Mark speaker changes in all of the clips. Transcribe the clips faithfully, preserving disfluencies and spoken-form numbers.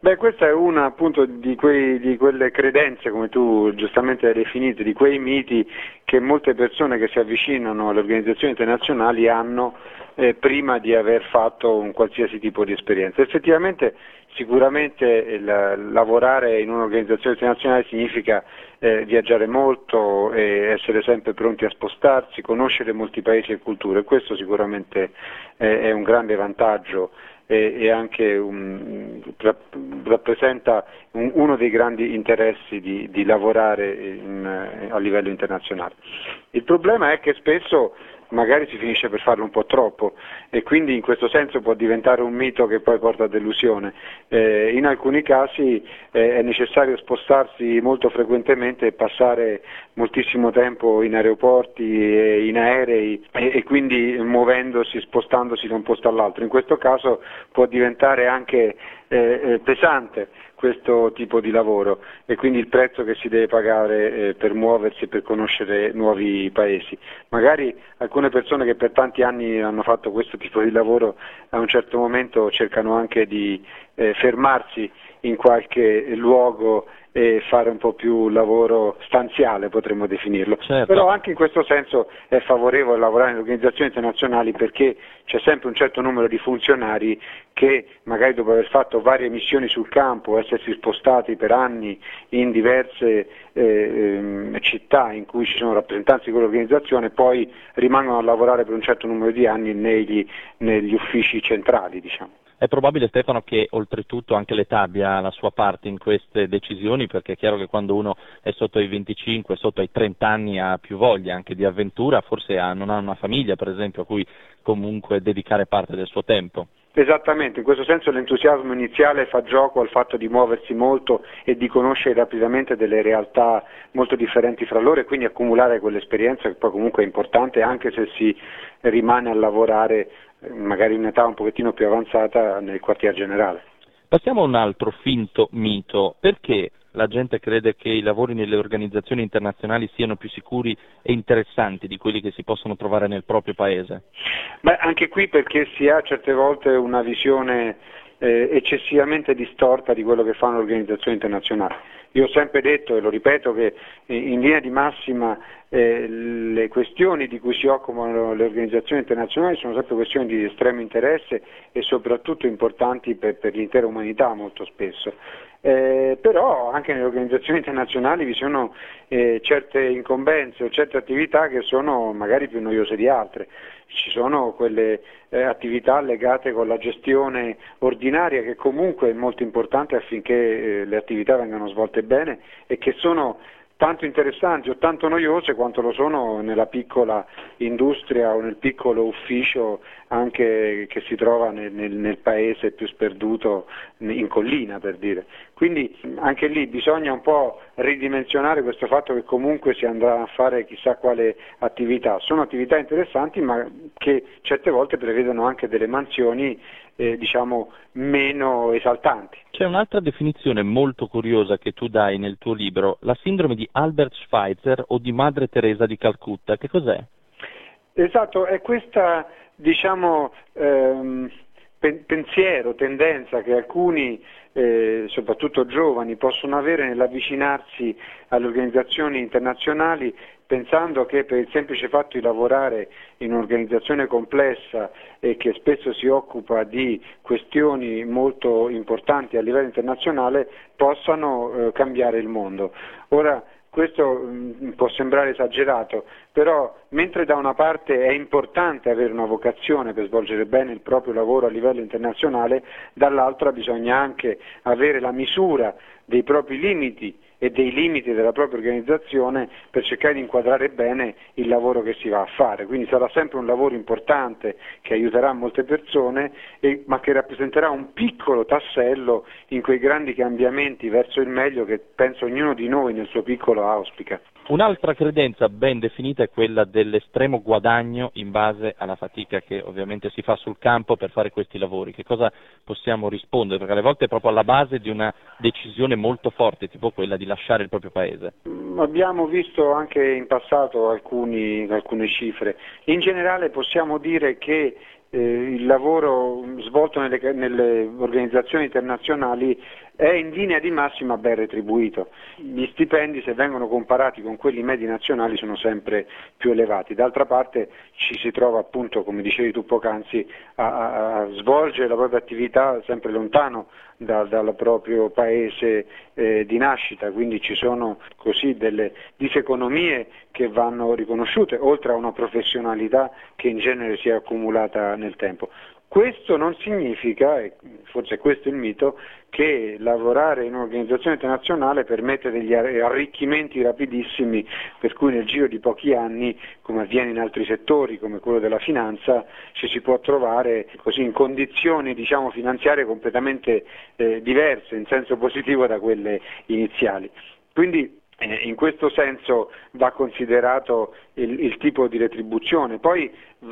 Speaker 1: Beh, questa è una appunto di, quei, di quelle credenze, come tu giustamente hai definito, di quei miti che molte persone che si avvicinano alle organizzazioni internazionali hanno eh, prima di aver fatto un qualsiasi tipo di esperienza. Effettivamente, sicuramente il, lavorare in un'organizzazione internazionale significa eh, viaggiare molto, e essere sempre pronti a spostarsi, conoscere molti paesi e culture, questo sicuramente eh, è un grande vantaggio e anche un, rappresenta un, uno dei grandi interessi di, di lavorare in, a livello internazionale. Il problema è che spesso magari si finisce per farlo un po' troppo e quindi in questo senso può diventare un mito che poi porta a delusione. Eh, in alcuni casi eh, è necessario spostarsi molto frequentemente e passare moltissimo tempo in aeroporti e in aerei e, e quindi muovendosi, spostandosi da un posto all'altro. In questo caso può diventare anche eh, pesante questo tipo di lavoro e quindi il prezzo che si deve pagare eh, per muoversi e per conoscere nuovi paesi. Magari alcune persone che per tanti anni hanno fatto questo tipo di lavoro a un certo momento cercano anche di eh, fermarsi in qualche luogo e fare un po' più lavoro stanziale, potremmo definirlo.
Speaker 2: Certo.
Speaker 1: Però anche in questo senso è favorevole lavorare in organizzazioni internazionali perché c'è sempre un certo numero di funzionari che magari dopo aver fatto varie missioni sul campo, essersi spostati per anni in diverse eh, città in cui ci sono rappresentanti di quell'organizzazione, poi rimangono a lavorare per un certo numero di anni negli, negli uffici centrali, diciamo.
Speaker 2: È probabile, Stefano, che oltretutto anche l'età abbia la sua parte in queste decisioni, perché è chiaro che quando uno è sotto ai venticinque, sotto ai trenta anni ha più voglia anche di avventura, forse ha, non ha una famiglia per esempio a cui comunque dedicare parte del suo tempo.
Speaker 1: Esattamente, in questo senso l'entusiasmo iniziale fa gioco al fatto di muoversi molto e di conoscere rapidamente delle realtà molto differenti fra loro e quindi accumulare quell'esperienza che poi comunque è importante anche se si rimane a lavorare magari in un'età un pochettino più avanzata nel quartier generale.
Speaker 2: Passiamo a un altro finto mito. Perché la gente crede che i lavori nelle organizzazioni internazionali siano più sicuri e interessanti di quelli che si possono trovare nel proprio paese?
Speaker 1: Beh, anche qui perché si ha certe volte una visione eh, eccessivamente distorta di quello che fanno le organizzazioni internazionali. Io ho sempre detto e lo ripeto che in linea di massima eh, le questioni di cui si occupano le organizzazioni internazionali sono sempre questioni di estremo interesse e soprattutto importanti per, per l'intera umanità molto spesso. Eh, però anche nelle organizzazioni internazionali vi sono eh, certe incombenze o certe attività che sono magari più noiose di altre. Ci sono quelle eh, attività legate con la gestione ordinaria che comunque è molto importante affinché eh, le attività vengano svolte bene e che sono tanto interessanti o tanto noiose quanto lo sono nella piccola industria o nel piccolo ufficio anche che si trova nel, nel, nel paese più sperduto in collina, per dire. Quindi anche lì bisogna un po' ridimensionare questo fatto che comunque si andrà a fare chissà quale attività. Sono attività interessanti ma che certe volte prevedono anche delle mansioni eh, diciamo meno esaltanti.
Speaker 2: C'è un'altra definizione molto curiosa che tu dai nel tuo libro, la sindrome di Albert Schweitzer o di Madre Teresa di Calcutta. Che cos'è?
Speaker 1: Esatto, è questa diciamo ehm, pensiero, tendenza che alcuni, eh, soprattutto giovani, possono avere nell'avvicinarsi alle organizzazioni internazionali pensando che per il semplice fatto di lavorare in un'organizzazione complessa e che spesso si occupa di questioni molto importanti a livello internazionale possano eh, cambiare il mondo. Ora, questo mh, può sembrare esagerato, però mentre da una parte è importante avere una vocazione per svolgere bene il proprio lavoro a livello internazionale, dall'altra bisogna anche avere la misura dei propri limiti e dei limiti della propria organizzazione per cercare di inquadrare bene il lavoro che si va a fare. Quindi sarà sempre un lavoro importante che aiuterà molte persone, e, ma che rappresenterà un piccolo tassello in quei grandi cambiamenti verso il meglio che penso ognuno di noi nel suo piccolo auspica.
Speaker 2: Un'altra credenza ben definita è quella dell'estremo guadagno in base alla fatica che ovviamente si fa sul campo per fare questi lavori. Che cosa possiamo rispondere? Perché alle volte è proprio alla base di una decisione molto forte, tipo quella di lasciare il proprio paese.
Speaker 1: Abbiamo visto anche in passato alcuni, alcune cifre. In generale possiamo dire che eh, il lavoro svolto nelle, nelle organizzazioni internazionali è in linea di massima ben retribuito. Gli stipendi, se vengono comparati con quelli medi nazionali, sono sempre più elevati. D'altra parte ci si trova, appunto, come dicevi tu poc'anzi, a, a svolgere la propria attività sempre lontano da, dal proprio paese eh, di nascita, quindi ci sono così delle diseconomie che vanno riconosciute, oltre a una professionalità che in genere si è accumulata nel tempo. Questo non significa, e forse questo è il mito, che lavorare in un'organizzazione internazionale permette degli arricchimenti rapidissimi, per cui nel giro di pochi anni, come avviene in altri settori come quello della finanza, ci si può trovare così in condizioni, diciamo, finanziarie completamente eh, diverse in senso positivo da quelle iniziali. Quindi in questo senso va considerato il, il tipo di retribuzione. Poi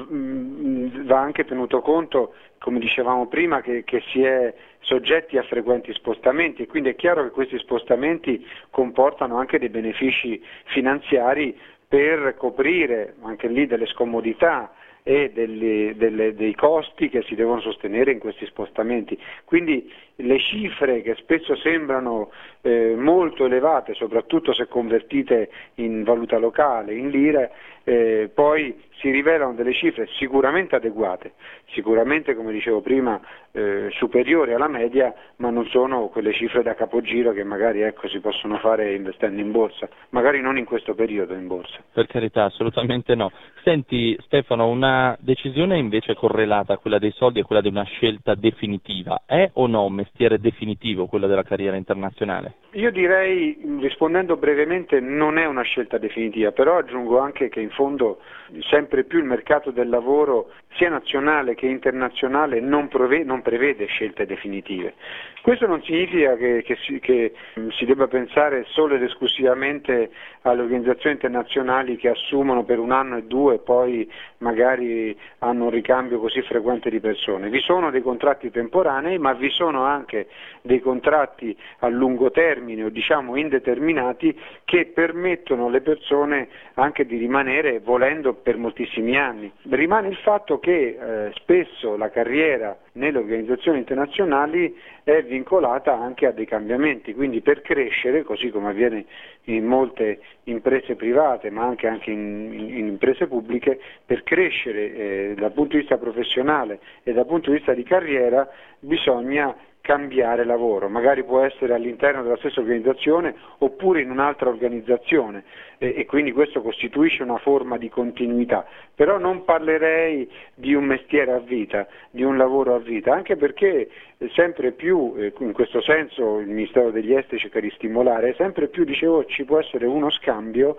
Speaker 1: mh, va anche tenuto conto, come dicevamo prima, che, che si è soggetti a frequenti spostamenti, e quindi è chiaro che questi spostamenti comportano anche dei benefici finanziari per coprire anche lì delle scomodità e delle, delle, dei costi che si devono sostenere in questi spostamenti. Quindi le cifre, che spesso sembrano eh, molto elevate, soprattutto se convertite in valuta locale, in lire, eh, poi si rivelano delle cifre sicuramente adeguate, sicuramente, come dicevo prima, eh, superiori alla media, ma non sono quelle cifre da capogiro che magari, ecco, si possono fare investendo in borsa, magari non in questo periodo in borsa.
Speaker 2: Per carità, assolutamente no. Senti Stefano, una decisione invece correlata a quella dei soldi e quella di una scelta definitiva, è o no un mestiere definitivo quella della carriera internazionale?
Speaker 1: Io direi, rispondendo brevemente, non è una scelta definitiva, però aggiungo anche che in fondo sempre più il mercato del lavoro, sia nazionale che internazionale, non, prove- non prevede scelte definitive. Questo non significa che, che, si, che si debba pensare solo ed esclusivamente alle organizzazioni internazionali che assumono per un anno e due e poi magari hanno un ricambio così frequente di persone. Vi sono dei contratti temporanei, ma vi sono anche dei contratti a lungo termine o diciamo indeterminati che permettono alle persone anche di rimanere, volendo, per moltissimi anni. Rimane il fatto che eh, spesso la carriera nelle organizzazioni internazionali è vincolata anche a dei cambiamenti, quindi per crescere, così come avviene in molte imprese private ma anche, anche in, in imprese pubbliche, per crescere eh, dal punto di vista professionale e dal punto di vista di carriera bisogna cambiare lavoro, magari può essere all'interno della stessa organizzazione oppure in un'altra organizzazione e, e quindi questo costituisce una forma di continuità, però non parlerei di un mestiere a vita, di un lavoro a vita, anche perché sempre più, eh, in questo senso il Ministero degli Esteri cerca di stimolare, sempre più, dicevo, ci può essere uno scambio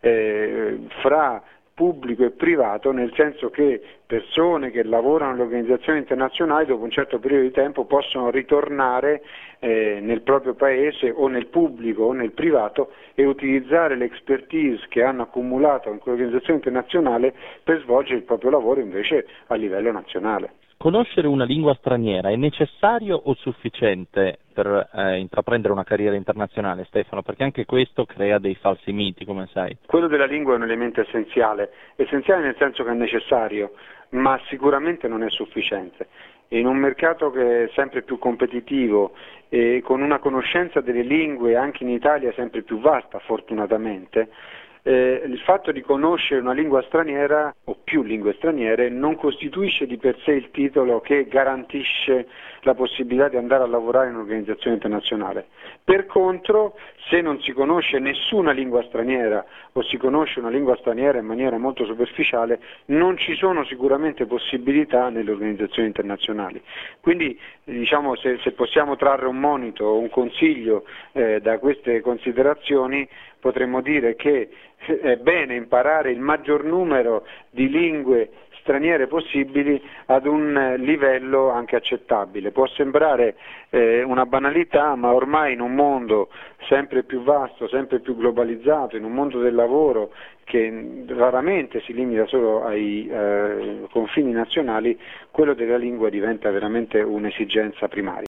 Speaker 1: eh, fra pubblico e privato, nel senso che persone che lavorano nelle organizzazioni internazionali dopo un certo periodo di tempo possono ritornare eh, nel proprio paese o nel pubblico o nel privato e utilizzare l'expertise che hanno accumulato in quell'organizzazione internazionale per svolgere il proprio lavoro invece a livello nazionale.
Speaker 2: Conoscere una lingua straniera è necessario o sufficiente per eh, intraprendere una carriera internazionale, Stefano? Perché anche questo crea dei falsi miti, come sai.
Speaker 1: Quello della lingua è un elemento essenziale, essenziale nel senso che è necessario, ma sicuramente non è sufficiente. In un mercato che è sempre più competitivo e con una conoscenza delle lingue anche in Italia sempre più vasta, fortunatamente, Eh, il fatto di conoscere una lingua straniera o più lingue straniere non costituisce di per sé il titolo che garantisce la possibilità di andare a lavorare in un'organizzazione internazionale. Per contro, se non si conosce nessuna lingua straniera o si conosce una lingua straniera in maniera molto superficiale, non ci sono sicuramente possibilità nelle organizzazioni internazionali. Quindi, diciamo, se, se possiamo trarre un monito o un consiglio eh, da queste considerazioni, potremmo dire che è bene imparare il maggior numero di lingue straniere possibili ad un livello anche accettabile. Può sembrare eh, una banalità, ma ormai in un mondo sempre più vasto, sempre più globalizzato, in un mondo del lavoro che raramente si limita solo ai eh, confini nazionali, quello della lingua diventa veramente un'esigenza primaria.